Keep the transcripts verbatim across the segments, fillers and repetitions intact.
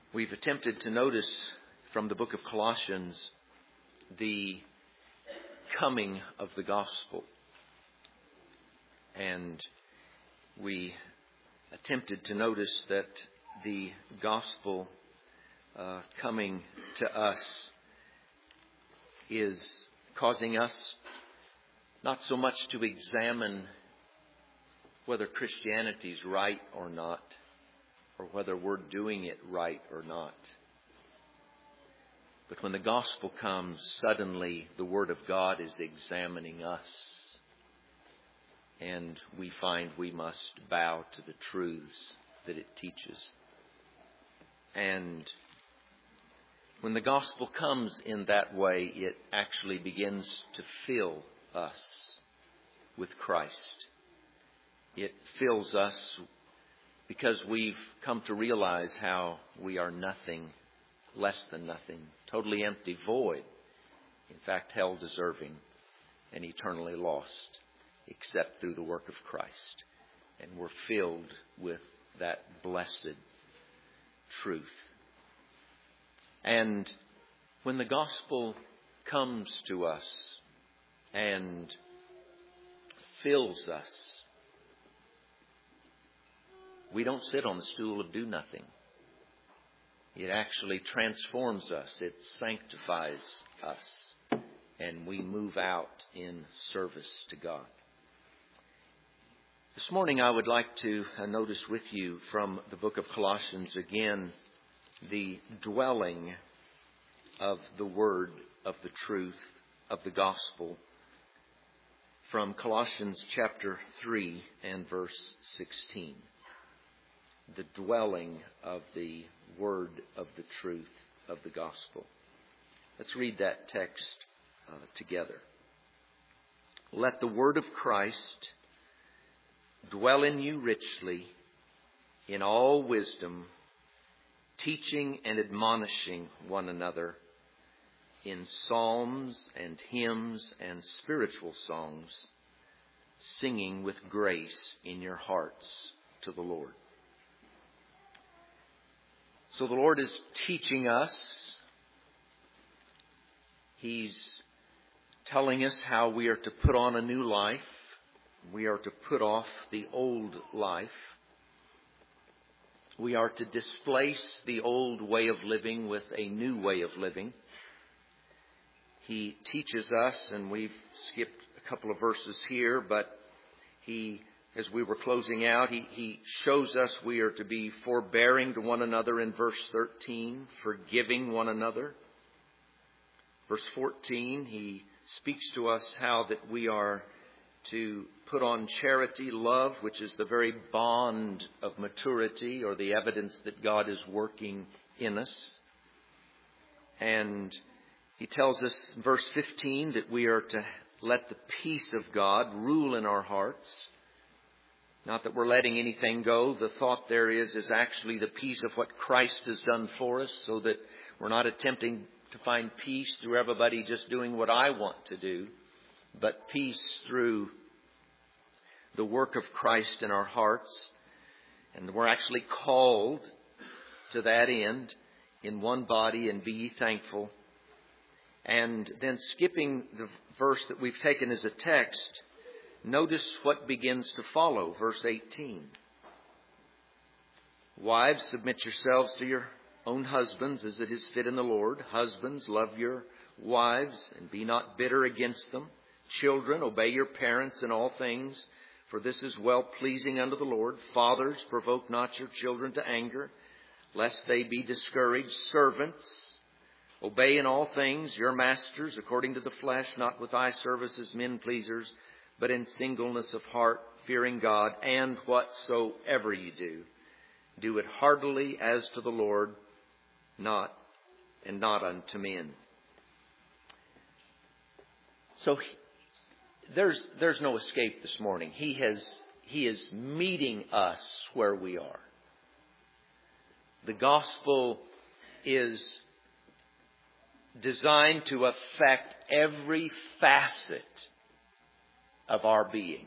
We've attempted to notice from the book of Colossians the coming of the gospel. And we attempted to notice that the gospel uh, coming to us is causing us not so much to examine whether Christianity is right or not, or whether we're doing it right or not. But when the gospel comes, suddenly the Word of God is examining us. And we find we must bow to the truths that it teaches. And when the gospel comes in that way, it actually begins to fill us with Christ. It fills us because we've come to realize how we are nothing, less than nothing, totally empty, void, in fact, hell deserving and eternally lost, except through the work of Christ. And we're filled with that blessed truth. And when the gospel comes to us and fills us, we don't sit on the stool of do nothing. It actually transforms us. It sanctifies us. And we move out in service to God. This morning I would like to notice with you from the book of Colossians again the dwelling of the word of the truth of the gospel from Colossians chapter three and verse sixteen. The dwelling of the word of the truth of the gospel. Let's read that text uh, together. Let the word of Christ dwell in you richly in all wisdom, teaching and admonishing one another in psalms and hymns and spiritual songs, singing with grace in your hearts to the Lord. So the Lord is teaching us. He's telling us how we are to put on a new life. We are to put off the old life. We are to displace the old way of living with a new way of living. He teaches us, and we've skipped a couple of verses here, but he As we were closing out, he, he shows us we are to be forbearing to one another in verse thirteen, forgiving one another. Verse fourteen, he speaks to us how that we are to put on charity, love, which is the very bond of maturity or the evidence that God is working in us. And he tells us in verse fifteen that we are to let the peace of God rule in our hearts. Not that we're letting anything go. The thought there is, is actually the peace of what Christ has done for us, so that we're not attempting to find peace through everybody just doing what I want to do, but peace through the work of Christ in our hearts. And we're actually called to that end in one body, and be ye thankful. And then skipping the verse that we've taken as a text, notice what begins to follow, verse eighteen. Wives, submit yourselves to your own husbands as it is fit in the Lord. Husbands, love your wives and be not bitter against them. Children, obey your parents in all things, for this is well pleasing unto the Lord. Fathers, provoke not your children to anger, lest they be discouraged. Servants, obey in all things your masters according to the flesh, not with eye service as men pleasers, but in singleness of heart, fearing God. And whatsoever you do, do it heartily as to the Lord, not and not unto men. So he, there's there's no escape this morning. He has he is meeting us where we are. The gospel is designed to affect every facet of our being.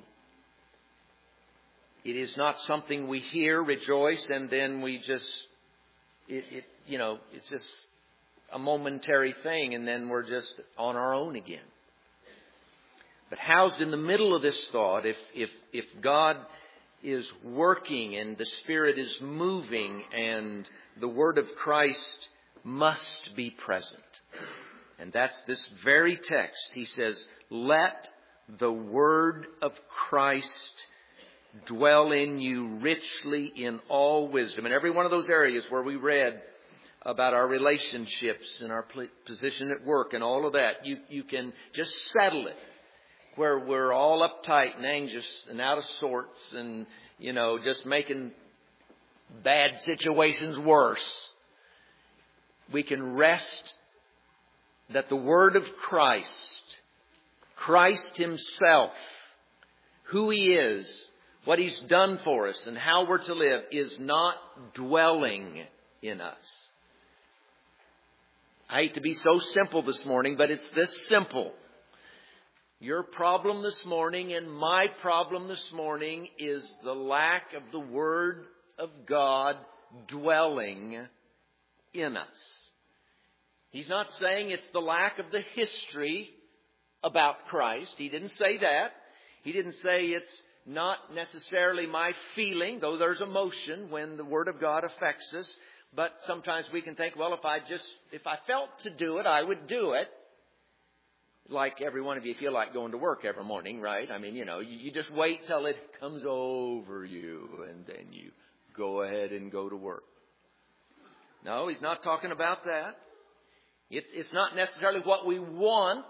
It is not something we hear, rejoice, and then we just it, it you know, it's just a momentary thing, and then we're just on our own again. But housed in the middle of this thought, if if if God is working and the Spirit is moving and the Word of Christ must be present. And that's this very text. He says, let the Word of Christ dwell in you richly in all wisdom. In every one of those areas where we read about our relationships and our position at work and all of that, you, you can just settle it. Where we're all uptight and anxious and out of sorts and, you know, just making bad situations worse. We can rest that the Word of Christ, Christ Himself, who He is, what He's done for us and how we're to live, is not dwelling in us. I hate to be so simple this morning, but it's this simple. Your problem this morning and my problem this morning is the lack of the Word of God dwelling in us. He's not saying it's the lack of the history about Christ. He didn't say that. He didn't say it's not necessarily my feeling, though there's emotion when the Word of God affects us. But sometimes we can think, well, if I just, if I felt to do it, I would do it. Like every one of you feel like going to work every morning, right? I mean, you know, you, you just wait till it comes over you and then you go ahead and go to work. No, he's not talking about that. It, it's not necessarily what we want.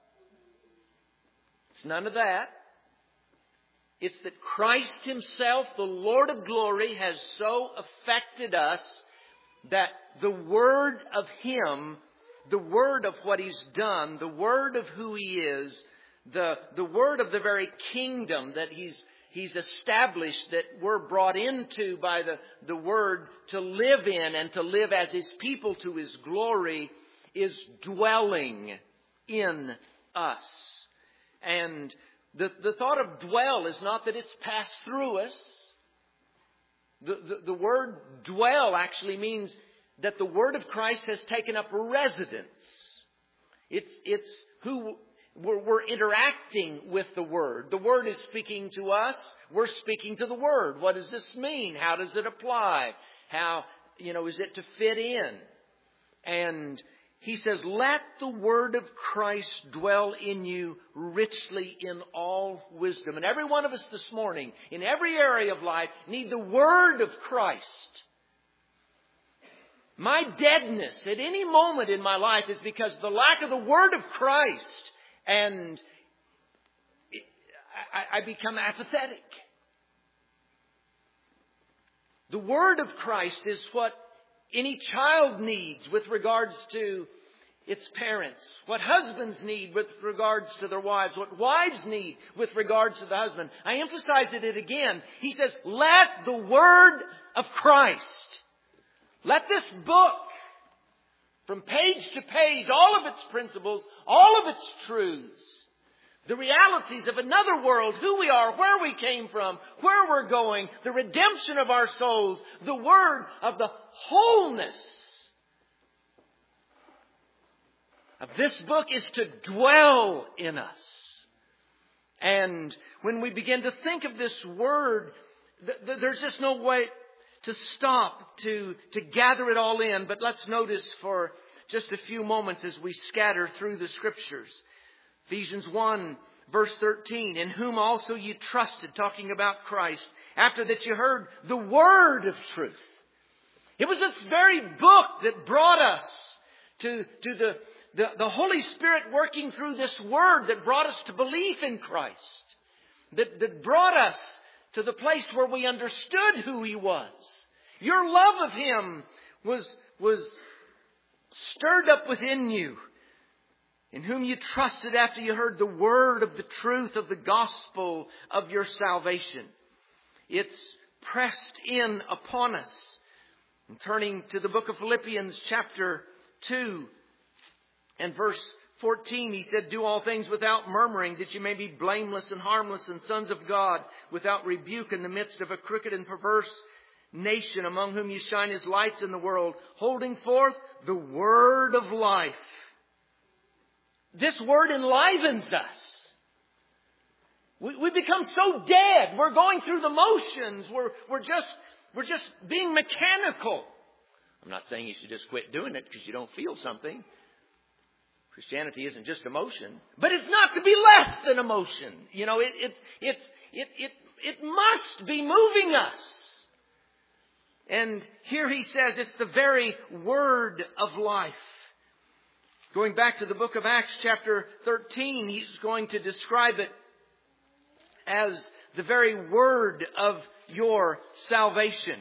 It's none of that. It's that Christ Himself, the Lord of glory, has so affected us that the Word of Him, the Word of what He's done, the Word of who He is, the, the Word of the very kingdom that He's He's established, that we're brought into by the, the Word to live in and to live as His people to His glory, is dwelling in us. And the, the thought of dwell is not that it's passed through us. The, the, the word dwell actually means that the Word of Christ has taken up residence. It's, it's who we're, we're interacting with the Word. The Word is speaking to us. We're speaking to the Word. What does this mean? How does it apply? How, you know, is it to fit in? And he says, let the Word of Christ dwell in you richly in all wisdom. And every one of us this morning, in every area of life, need the Word of Christ. My deadness at any moment in my life is because of the lack of the Word of Christ. And I, I become apathetic. The Word of Christ is what any child needs with regards to its parents. What husbands need with regards to their wives. What wives need with regards to the husband. I emphasized it again. He says, let the Word of Christ, let this book, from page to page, all of its principles, all of its truths, the realities of another world, who we are, where we came from, where we're going, the redemption of our souls, the Word of the wholeness of this book is to dwell in us. And when we begin to think of this Word, th- th- there's just no way to stop, to, to gather it all in. But let's notice for just a few moments as we scatter through the Scriptures. Ephesians one, verse thirteen, in whom also you trusted, talking about Christ, after that you heard the word of truth. It was this very book that brought us to, to the, the, the Holy Spirit working through this word that brought us to belief in Christ. That, that brought us to the place where we understood who He was. Your love of Him was, was stirred up within you, in whom you trusted after you heard the word of the truth of the gospel of your salvation. It's pressed in upon us. And turning to the book of Philippians chapter two and verse fourteen, he said, do all things without murmuring, that you may be blameless and harmless and sons of God, without rebuke in the midst of a crooked and perverse nation among whom you shine as lights in the world, holding forth the word of life. This word enlivens us. We, we become so dead. We're going through the motions. We're, we're just, we're just being mechanical. I'm not saying you should just quit doing it because you don't feel something. Christianity isn't just emotion, but it's not to be less than emotion. You know, it, it, it, it, it, it must be moving us. And here he says it's the very word of life. Going back to the book of Acts chapter thirteen, he's going to describe it as the very word of your salvation.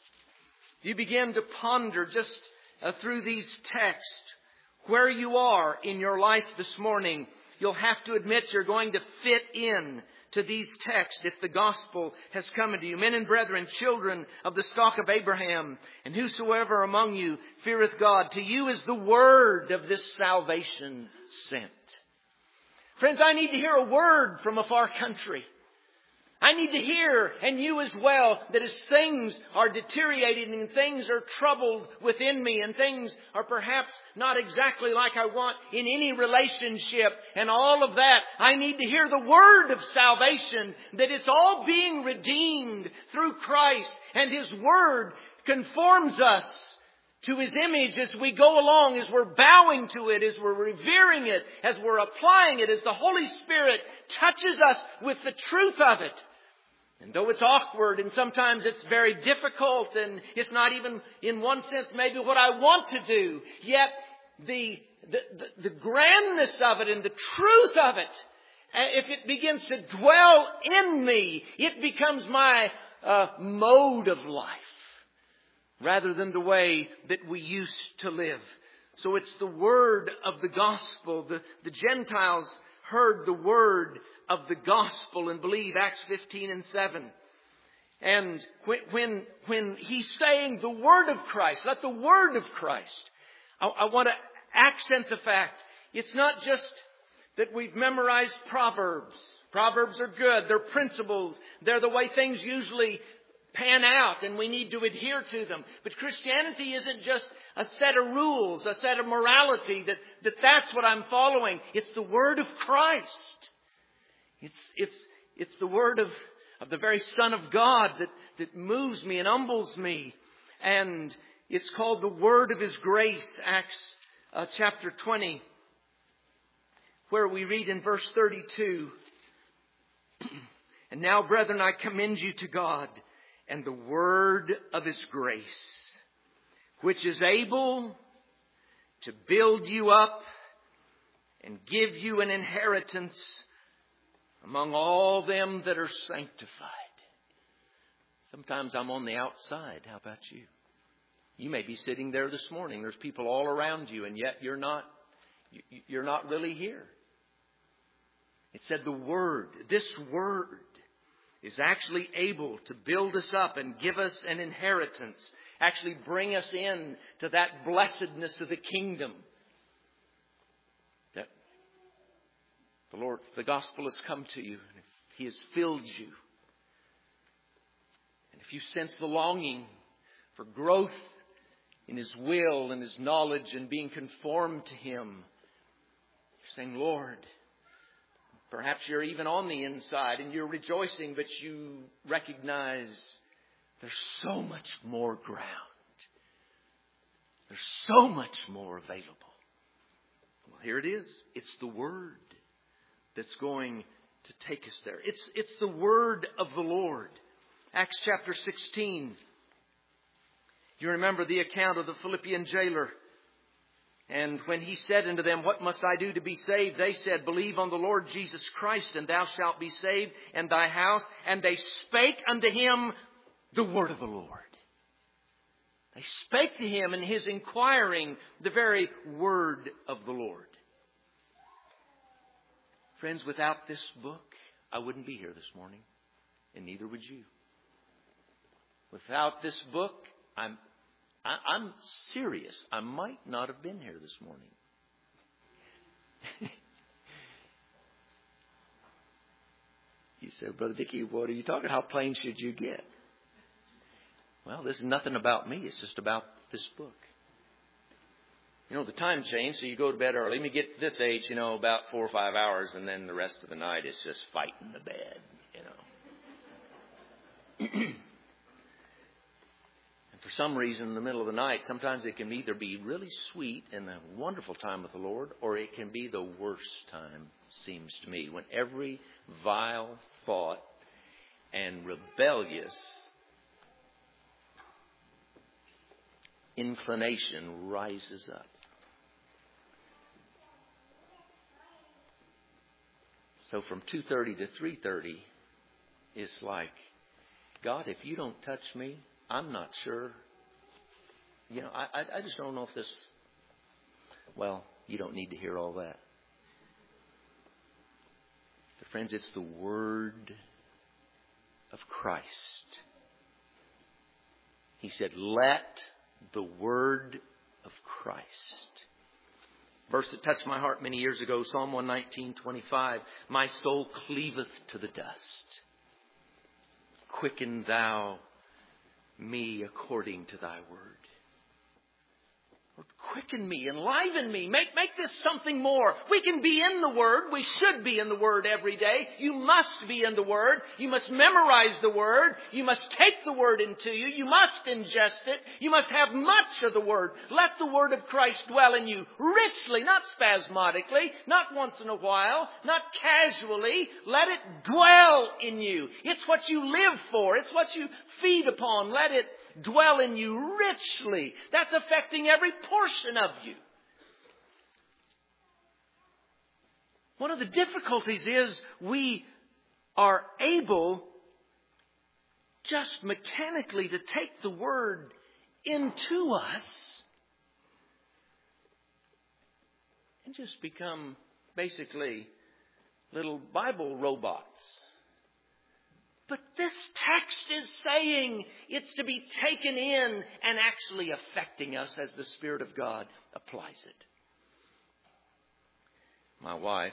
You begin to ponder just uh, through these texts where you are in your life this morning. You'll have to admit you're going to fit in to these texts if the gospel has come into you. Men and brethren, children of the stock of Abraham, and whosoever among you feareth God, to you is the word of this salvation sent. Friends, I need to hear a word from a far country. I need to hear, and you as well, that as things are deteriorating and things are troubled within me and things are perhaps not exactly like I want in any relationship and all of that, I need to hear the word of salvation, that it's all being redeemed through Christ, and His word conforms us to His image as we go along, as we're bowing to it, as we're revering it, as we're applying it, as the Holy Spirit touches us with the truth of it. And though it's awkward and sometimes it's very difficult and it's not even in one sense maybe what I want to do, yet the, the, the, the grandness of it and the truth of it, if it begins to dwell in me, it becomes my uh, mode of life, rather than the way that we used to live. So it's the word of the gospel. The, the Gentiles heard the word of the gospel and believe, Acts fifteen and seven. And when, when, when he's saying the word of Christ, let the word of Christ, I, I want to accent the fact, it's not just that we've memorized Proverbs. Proverbs are good. They're principles. They're the way things usually pan out, and we need to adhere to them. But Christianity isn't just a set of rules, a set of morality, that, that that's what I'm following. It's the word of Christ. It's, it's, it's the word of, of the very Son of God that, that moves me and humbles me. And it's called the word of His grace, Acts uh, chapter twenty, where we read in verse thirty-two, "And now, brethren, I commend you to God and the word of His grace, which is able to build you up and give you an inheritance among all them that are sanctified." Sometimes I'm on the outside. How about you? You may be sitting there this morning. There's people all around you, and yet you're not, you're not really here. It said the word, this word, is actually able to build us up and give us an inheritance, actually bring us in to that blessedness of the kingdom. That the Lord, the gospel has come to you, and He has filled you. And if you sense the longing for growth in His will and His knowledge and being conformed to Him, you're saying, Lord, perhaps you're even on the inside and you're rejoicing, but you recognize there's so much more ground. There's so much more available. Well, here it is. It's the Word that's going to take us there. It's, it's the Word of the Lord. Acts chapter sixteen. You remember the account of the Philippian jailer. And when he said unto them, "What must I do to be saved?" They said, "Believe on the Lord Jesus Christ, and thou shalt be saved, and thy house." And they spake unto him the word of the Lord. They spake to him in his inquiring the very word of the Lord. Friends, without this book, I wouldn't be here this morning, and neither would you. Without this book, I'm I'm serious. I might not have been here this morning. You said, "Brother Dickie, what are you talking? How plain should you get?" Well, this is nothing about me. It's just about this book. You know, the time changed, so you go to bed early. Let me get to this age, you know, about four or five hours, and then the rest of the night is just fighting the bed, you know. And for some reason, in the middle of the night, sometimes it can either be really sweet and a wonderful time with the Lord, or it can be the worst time, seems to me, when every vile thought and rebellious inclination rises up. So from two thirty to three thirty, it's like, God, if you don't touch me, I'm not sure. You know, I, I just don't know if this... Well, you don't need to hear all that. But friends, it's the Word of Christ. He said, let the Word of Christ. Verse that touched my heart many years ago, Psalm one nineteen, twenty-five. My soul cleaveth to the dust. Quicken thou me according to thy word. Lord, quicken me, enliven me, make, make this something more. We can be in the Word. We should be in the Word every day. You must be in the Word. You must memorize the Word. You must take the Word into you. You must ingest it. You must have much of the Word. Let the Word of Christ dwell in you richly, not spasmodically, not once in a while, not casually. Let it dwell in you. It's what you live for. It's what you feed upon. Let it dwell in you richly. That's affecting every portion of you. One of the difficulties is we are able just mechanically to take the Word into us and just become basically little Bible robots. But this text is saying it's to be taken in and actually affecting us as the Spirit of God applies it. My wife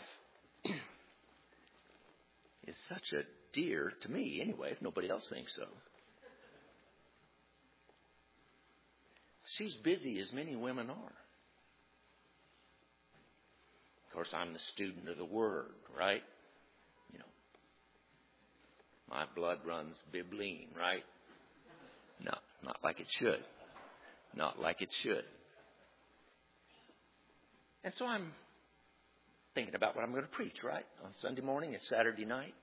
is such a dear to me anyway, if nobody else thinks so. She's busy as many women are. Of course, I'm the student of the Word, right? My blood runs bibline, right? No, not like it should. Not like it should. And so I'm thinking about what I'm going to preach, right? On Sunday morning, it's Saturday night.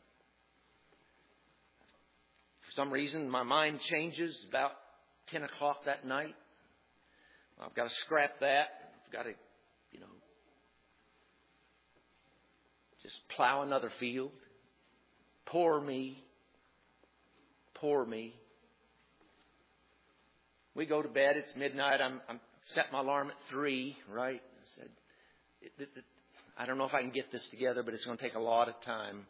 For some reason, my mind changes about ten o'clock that night. I've got to scrap that. I've got to, you know, just plow another field. Poor me. Poor me. We go to bed. It's midnight. I'm, I'm set my alarm at three, right? I said, it, it, it, I don't know if I can get this together, but it's going to take a lot of time.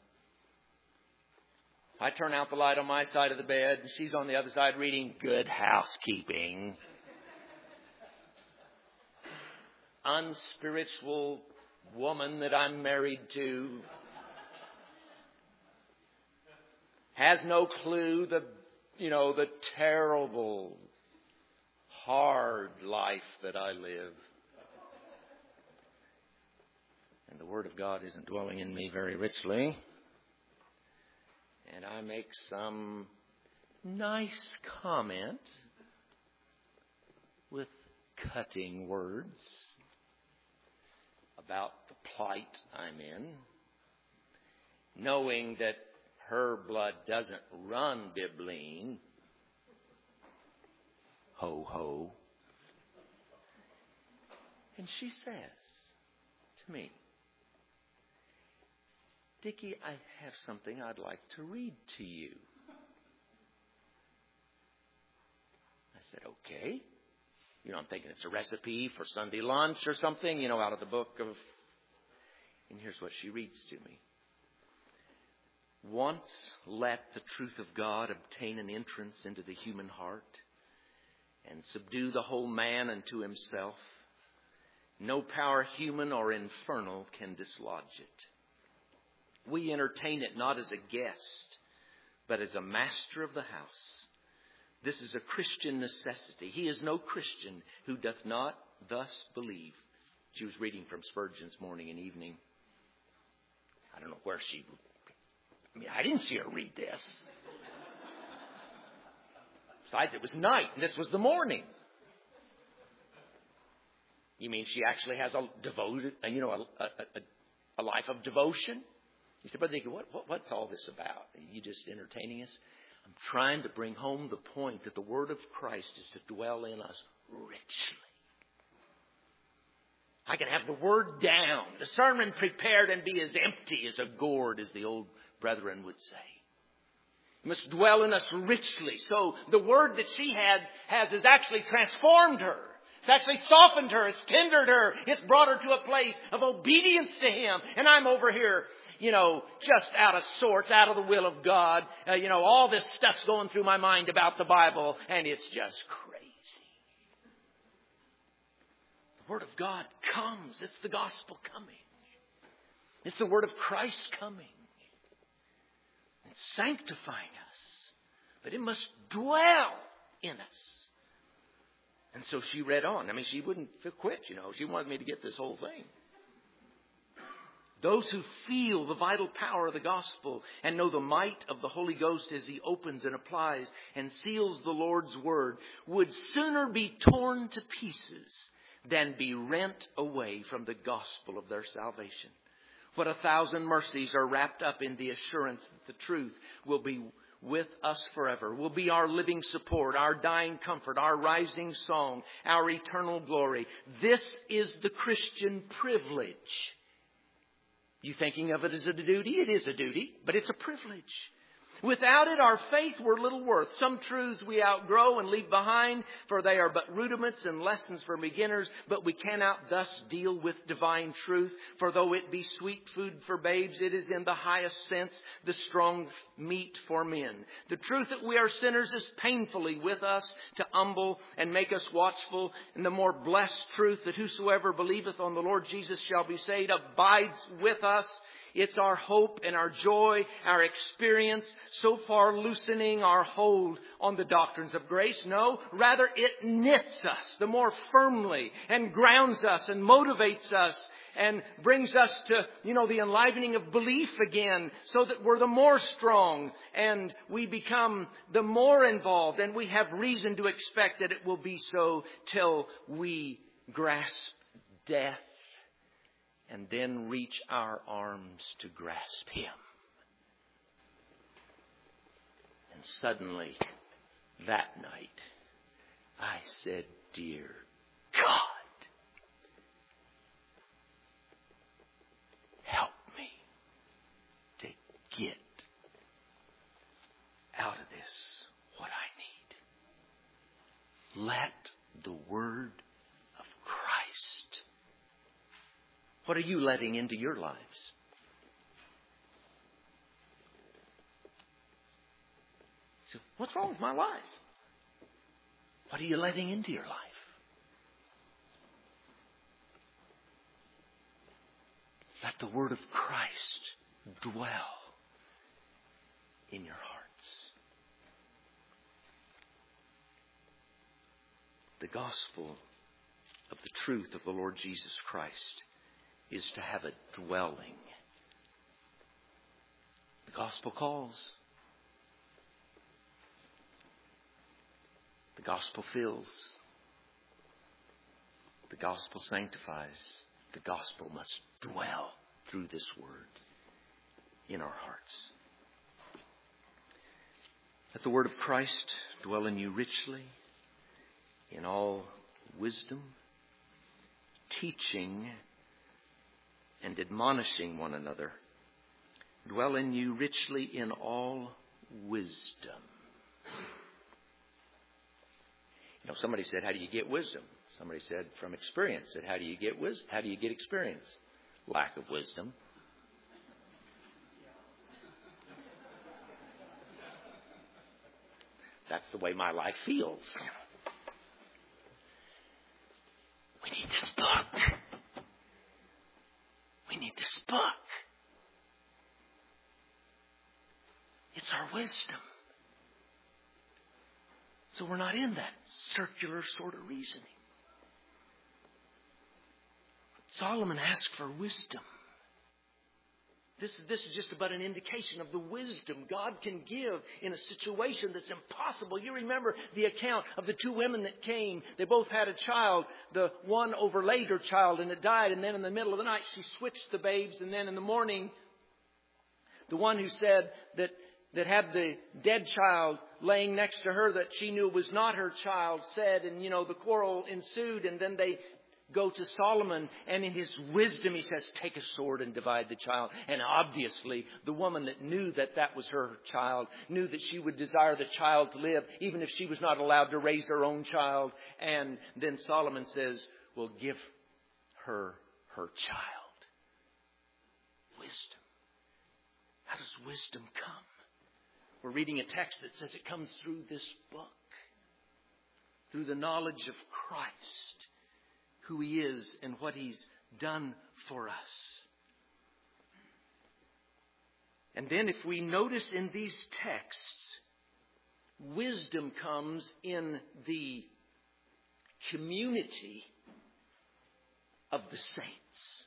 I turn out the light on my side of the bed, and she's on the other side reading Good Housekeeping. Unspiritual woman that I'm married to has no clue the, you know, the terrible, hard life that I live. And the Word of God isn't dwelling in me very richly. And I make some nice comment with cutting words about the plight I'm in, knowing that her blood doesn't run bibline. Ho, ho. And she says to me, Dickie, I have something I'd like to read to you. I said, okay. You know, I'm thinking it's a recipe for Sunday lunch or something, you know, out of the book of... And here's what she reads to me. Once let the truth of God obtain an entrance into the human heart and subdue the whole man unto himself, no power human or infernal can dislodge it. We entertain it not as a guest, but as a master of the house, This is a Christian necessity. He is no Christian who doth not thus believe. She was reading from Spurgeon's Morning and Evening. I don't know where she... I mean, I didn't see her read this. Besides, it was night, and this was the morning. You mean she actually has a devoted, you know, a, a, a life of devotion? You said, Brother Deacon, what, what, what's all this about? Are you just entertaining us? I'm trying to bring home the point that the Word of Christ is to dwell in us richly. I can have the Word down, the sermon prepared, and be as empty as a gourd, as the old brethren would say. It must dwell in us richly. So the Word that she had has has actually transformed her. It's actually softened her. It's tendered her. It's brought her to a place of obedience to Him. And I'm over here, you know, just out of sorts, out of the will of God. Uh, you know, all this stuff's going through my mind about the Bible, and it's just crazy. The Word of God comes. It's the gospel coming. It's the Word of Christ coming. It's sanctifying us. But it must dwell in us. And so she read on. I mean, she wouldn't quit, you know. She wanted me to get this whole thing. Those who feel the vital power of the gospel and know the might of the Holy Ghost as He opens and applies and seals the Lord's word would sooner be torn to pieces than be rent away from the gospel of their salvation. What a thousand mercies are wrapped up in the assurance that the truth will be with us forever, will be our living support, our dying comfort, our rising song, our eternal glory. This is the Christian privilege. You thinking of it as a duty? It is a duty, but it's a privilege. Without it, our faith were little worth. Some truths we outgrow and leave behind, for they are but rudiments and lessons for beginners, but we cannot thus deal with divine truth. For though it be sweet food for babes, it is in the highest sense the strong meat for men. The truth that we are sinners is painfully with us to humble and make us watchful. And the more blessed truth that whosoever believeth on the Lord Jesus shall be saved abides with us. It's our hope and our joy, our experience, so far loosening our hold on the doctrines of grace. No, rather it knits us the more firmly and grounds us and motivates us and brings us to, you know, the enlivening of belief again, so that we're the more strong and we become the more involved, and we have reason to expect that it will be so till we grasp death. And then reach our arms to grasp Him. And suddenly, that night, I said, Dear God, help me to get out of this what I need. Let the Word of Christ. What are you letting into your lives? So, what's wrong with my life? What are you letting into your life? Let the Word of Christ dwell in your hearts. The gospel of the truth of the Lord Jesus Christ is to have a dwelling. The gospel calls. The gospel fills. The gospel sanctifies. The gospel must dwell through this word in our hearts. Let the word of Christ dwell in you richly in all wisdom, teaching and admonishing one another. Dwell in you richly in all wisdom. You know, somebody said, how do you get wisdom? Somebody said, from experience. Said, how do you get wisdom? How do you get experience? Lack of wisdom. That's the way my life feels. We need this book. We need this book. It's our wisdom. So we're not in that circular sort of reasoning. Solomon asked for wisdom. This is, this is just about an indication of the wisdom God can give in a situation that's impossible. You remember the account of the two women that came. They both had a child. The one overlaid her child and it died. And then in the middle of the night, she switched the babes. And then in the morning, the one who said that, that had the dead child laying next to her that she knew was not her child said, and, you know, the quarrel ensued. And then they go to Solomon, and in his wisdom he says, take a sword and divide the child. And obviously the woman that knew that that was her child knew that she would desire the child to live even if she was not allowed to raise her own child. And then Solomon says, well, give her her child. Wisdom. How does wisdom come? We're reading a text that says it comes through this book, through the knowledge of Christ, who He is and what He's done for us. And then if we notice in these texts, wisdom comes in the community of the saints.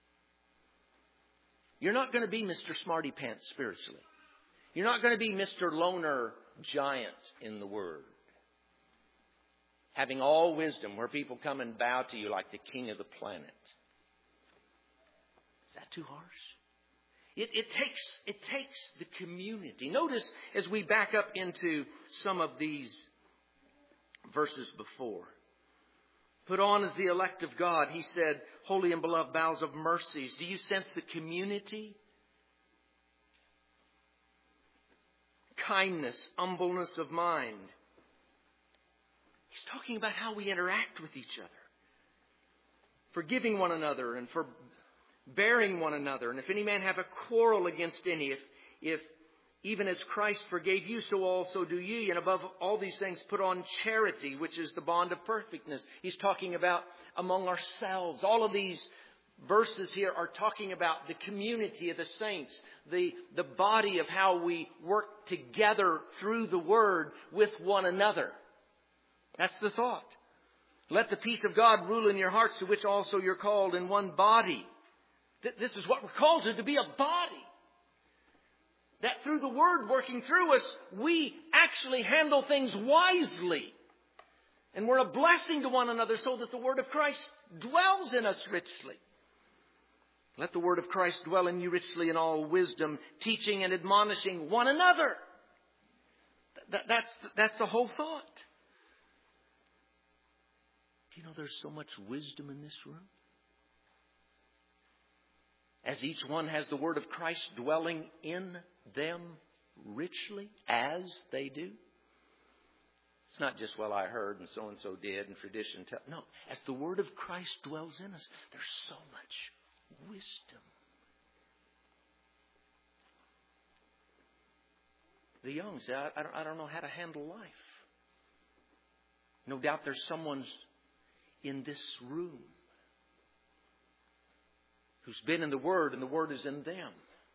You're not going to be Mister Smarty Pants spiritually. You're not going to be Mister Loner Giant in the Word, having all wisdom, where people come and bow to you like the king of the planet. Is that too harsh? It, it takes it takes the community. Notice as we back up into some of these verses before. Put on as the elect of God, He said, holy and beloved bowels of mercies. Do you sense the community? Kindness, humbleness of mind. He's talking about how we interact with each other. Forgiving one another and forbearing one another. And if any man have a quarrel against any, if, if even as Christ forgave you, so also do ye. And above all these things, put on charity, which is the bond of perfectness. He's talking about among ourselves. All of these verses here are talking about the community of the saints, the, the body of how we work together through the Word with one another. That's the thought. Let the peace of God rule in your hearts, to which also you're called in one body. This is what we're called to, to be a body. That through the Word working through us, we actually handle things wisely. And we're a blessing to one another so that the Word of Christ dwells in us richly. Let the Word of Christ dwell in you richly in all wisdom, teaching and admonishing one another. That, that's, that's the whole thought. Do you know there's so much wisdom in this room? As each one has the Word of Christ dwelling in them richly, as they do. It's not just, well, I heard and so-and-so did and tradition. Tell. No, as the Word of Christ dwells in us, there's so much wisdom. The young say, I, I, don't, I don't know how to handle life. No doubt there's someone in this room who's been in the Word and the Word is in them.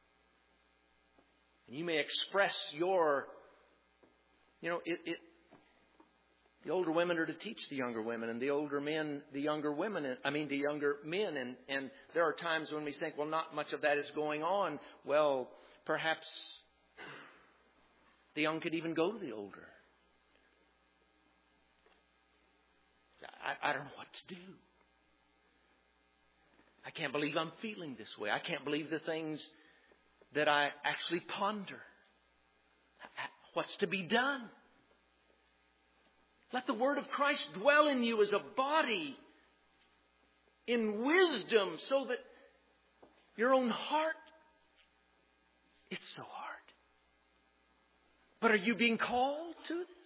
And you may express your, you know, it, it the older women are to teach the younger women, and the older men, the younger women, I mean, the younger men. And, and there are times when we think, well, not much of that is going on. Well, perhaps the young could even go to the older. I, I don't know what to do. I can't believe I'm feeling this way. I can't believe the things that I actually ponder. What's to be done? Let the Word of Christ dwell in you as a body in wisdom so that your own heart, it's so hard. But are you being called to this?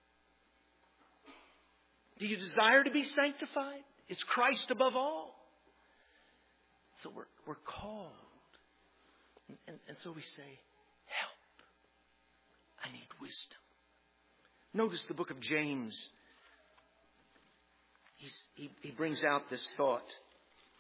Do you desire to be sanctified? Is Christ above all? So we're, we're called. And, and, and so we say, help. I need wisdom. Notice the book of James. He's, he, he brings out this thought.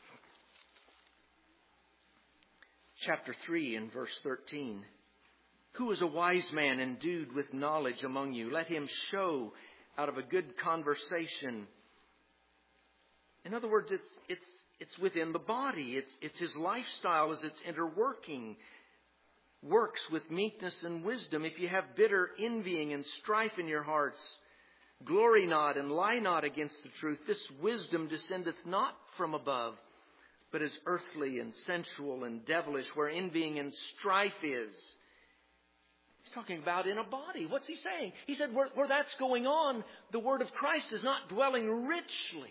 Chapter three and verse thirteen. Who is a wise man endued with knowledge among you? Let him show out of a good conversation. In other words, it's it's it's within the body. It's it's his lifestyle as it's interworking. Works with meekness and wisdom. If you have bitter envying and strife in your hearts, glory not and lie not against the truth. This wisdom descendeth not from above, but is earthly and sensual and devilish, where envying and strife is. He's talking about in a body. What's he saying? He said where, where that's going on, the word of Christ is not dwelling richly.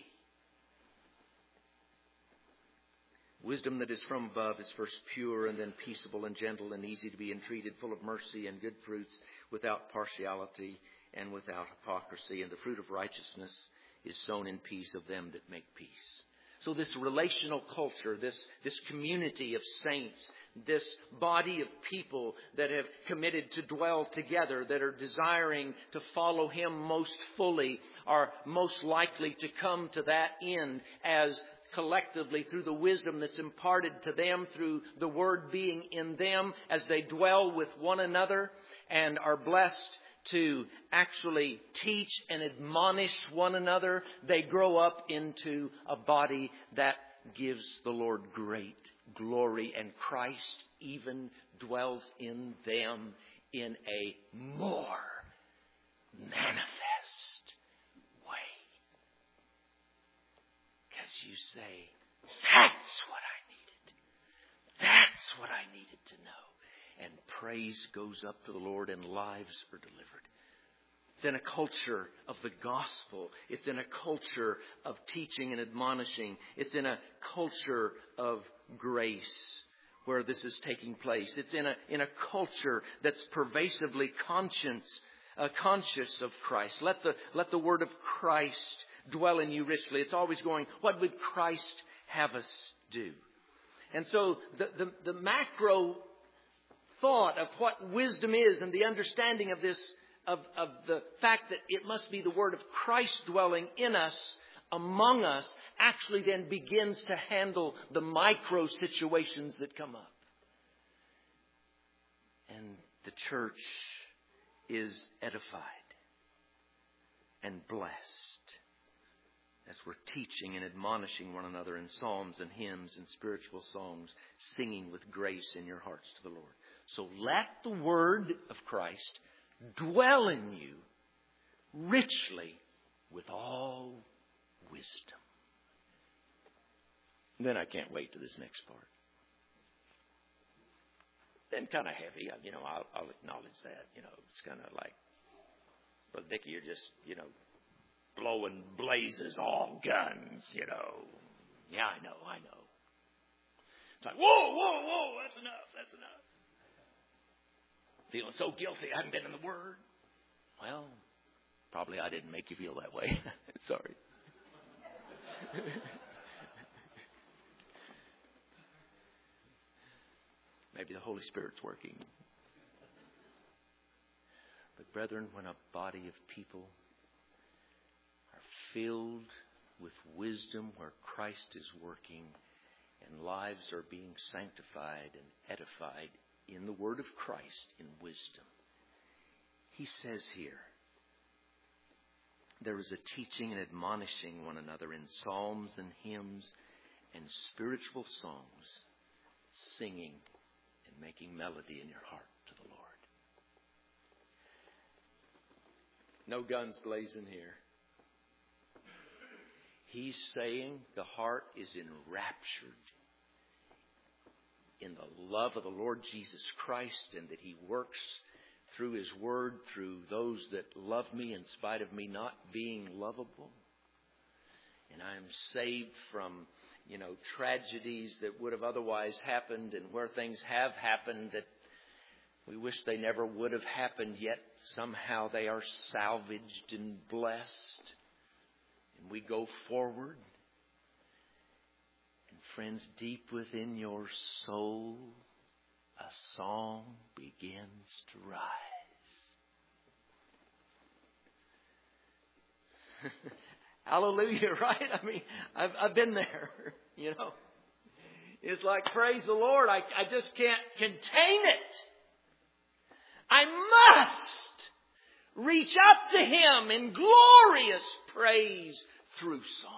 Wisdom that is from above is first pure, and then peaceable and gentle and easy to be entreated, full of mercy and good fruits, without partiality and without hypocrisy. And the fruit of righteousness is sown in peace of them that make peace. So this relational culture, this, this community of saints, this body of people that have committed to dwell together, that are desiring to follow Him most fully, are most likely to come to that end as collectively through the wisdom that's imparted to them, through the Word being in them, as they dwell with one another and are blessed to actually teach and admonish one another. They grow up into a body that gives the Lord great glory, and Christ even dwells in them in a more manifest way. Because you say, that's what I needed. That's what I needed to know. And praise goes up to the Lord and lives are delivered. It's in a culture of the gospel. It's in a culture of teaching and admonishing. It's in a culture of grace where this is taking place. It's in a in a culture that's pervasively conscious, uh, conscious of Christ. Let the let the word of Christ dwell in you richly. It's always going, what would Christ have us do? And so the the, the macro thought of what wisdom is and the understanding of this, of, of the fact that it must be the word of Christ dwelling in us, among us, actually then begins to handle the micro situations that come up. And the church is edified and blessed as we're teaching and admonishing one another in psalms and hymns and spiritual songs, singing with grace in your hearts to the Lord. So let the word of Christ dwell in you richly with all wisdom. Then I can't wait to this next part. Then kind of heavy, you know, I'll, I'll acknowledge that. You know, it's kind of like, well, Dickie, you're just, you know, blowing blazes, all guns, you know. Yeah, I know, I know. It's like, whoa, whoa, whoa, that's enough, that's enough. Feeling so guilty, I haven't been in the Word. Well, probably I didn't make you feel that way. Sorry. Maybe the Holy Spirit's working. But brethren, when a body of people are filled with wisdom where Christ is working and lives are being sanctified and edified in the word of Christ, in wisdom, he says here, there is a teaching and admonishing one another in psalms and hymns and spiritual songs, singing and making melody in your heart to the Lord. No guns blazing here. He's saying the heart is enraptured in the love of the Lord Jesus Christ, and that He works through His Word, through those that love me in spite of me not being lovable. And I am saved from, you know, tragedies that would have otherwise happened, and where things have happened that we wish they never would have happened, yet somehow they are salvaged and blessed. And we go forward. And friends, deep within your soul, a song begins to rise. Hallelujah, right? I mean, I've, I've been there, you know. It's like, praise the Lord, I, I just can't contain it. I must reach up to Him in glorious praise through song.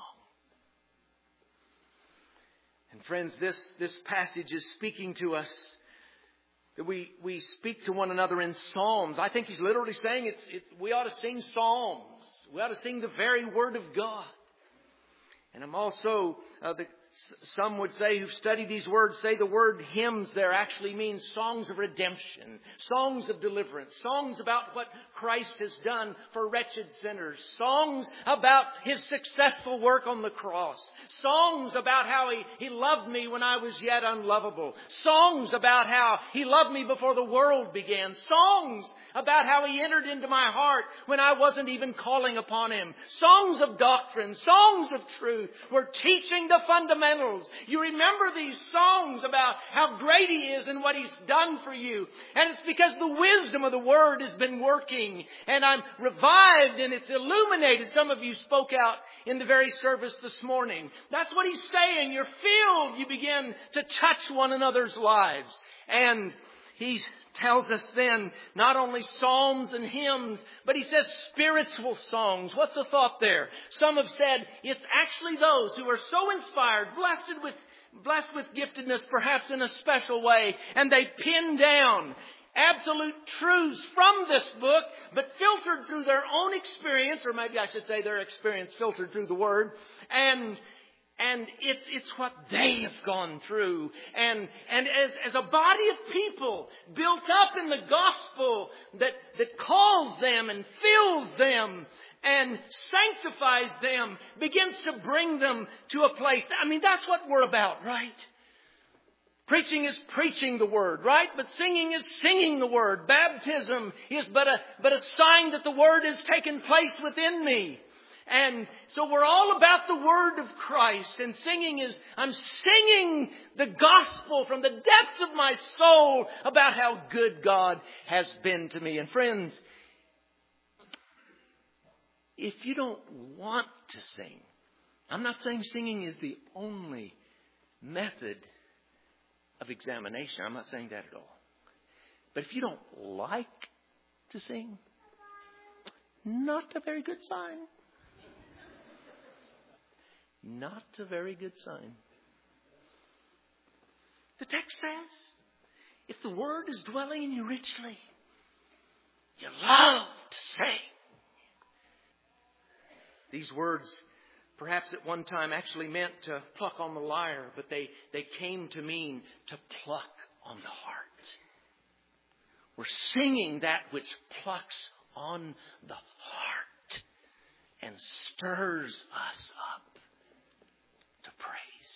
And friends, this, this passage is speaking to us that we, we speak to one another in psalms. I think he's literally saying it's, it, we ought to sing psalms. We ought to sing the very Word of God. And I'm also, uh, the, some would say who've studied these words, say the word hymns there actually means songs of redemption, songs of deliverance, songs about what Christ has done for wretched sinners, songs about His successful work on the cross, songs about how He, he loved me when I was yet unlovable, songs about how He loved me before the world began, songs about how He entered into my heart when I wasn't even calling upon Him, songs of doctrine, songs of truth. We're teaching the fundamentals. You remember these songs about how great He is and what He's done for you. And it's because the wisdom of the Word has been working. And I'm revived and it's illuminated. Some of you spoke out in the very service this morning. That's what He's saying. You're filled. You begin to touch one another's lives. And He tells us then not only psalms and hymns, but He says spiritual songs. What's the thought there? Some have said it's actually those who are so inspired, blessed with, blessed with giftedness perhaps in a special way, and they pin down absolute truths from this book, but filtered through their own experience, or maybe I should say their experience filtered through the Word, and And it's, it's what they have gone through. And, and as, as a body of people built up in the gospel that, that calls them and fills them and sanctifies them, begins to bring them to a place. I mean, that's what we're about, right? Preaching is preaching the Word, right? But singing is singing the Word. Baptism is but a, but a sign that the Word has taken place within me. And so we're all about the Word of Christ. And singing is, I'm singing the gospel from the depths of my soul about how good God has been to me. And friends, if you don't want to sing, I'm not saying singing is the only method of examination. I'm not saying that at all. But if you don't like to sing, not a very good sign. Not a very good sign. The text says, if the Word is dwelling in you richly, you love to sing. These words perhaps at one time actually meant to pluck on the lyre, but they, they came to mean to pluck on the heart. We're singing that which plucks on the heart and stirs us up to praise.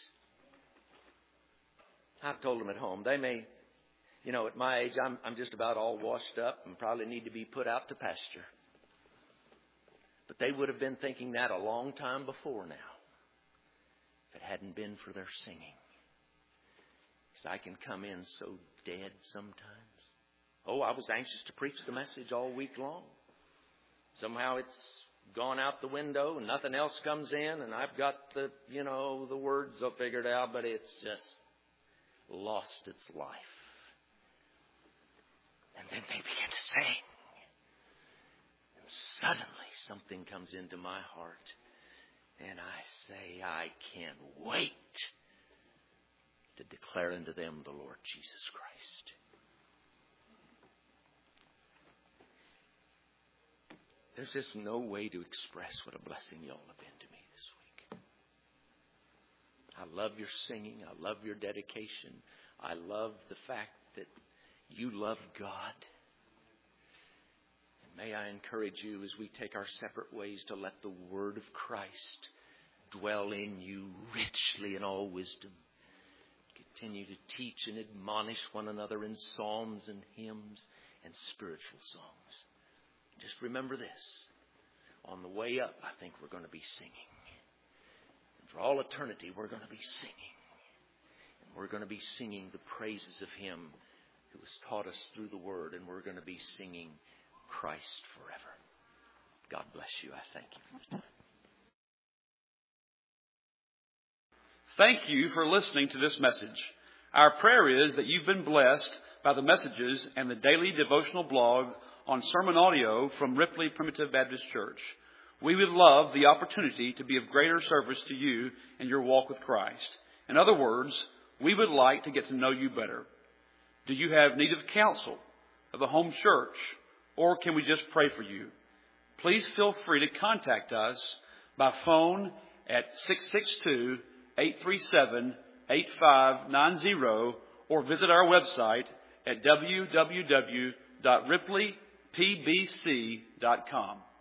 I've told them at home, they may, you know, at my age, I'm, I'm just about all washed up and probably need to be put out to pasture. But they would have been thinking that a long time before now, if it hadn't been for their singing. Because I can come in so dead sometimes. Oh, I was anxious to preach the message all week long. Somehow it's gone out the window and nothing else comes in, and I've got the, you know, the words all figured out, but it's just lost its life. And then they begin to sing. And suddenly something comes into my heart, and I say, I can't wait to declare unto them the Lord Jesus Christ. There's just no way to express what a blessing y'all have been to me this week. I love your singing. I love your dedication. I love the fact that you love God. And may I encourage you as we take our separate ways to let the Word of Christ dwell in you richly in all wisdom. Continue to teach and admonish one another in psalms and hymns and spiritual songs. Just remember this. On the way up, I think we're going to be singing. And for all eternity, we're going to be singing. And we're going to be singing the praises of Him who has taught us through the Word. And we're going to be singing Christ forever. God bless you. I thank you for the time. Thank you for listening to this message. Our prayer is that you've been blessed by the messages and the daily devotional blog on sermon audio from Ripley Primitive Baptist Church. We would love the opportunity to be of greater service to you in your walk with Christ. In other words, we would like to get to know you better. Do you have need of counsel, of a home church, or can we just pray for you? Please feel free to contact us by phone at six six two, eight three seven, eight five nine zero or visit our website at w w w dot ripley p b c dot com.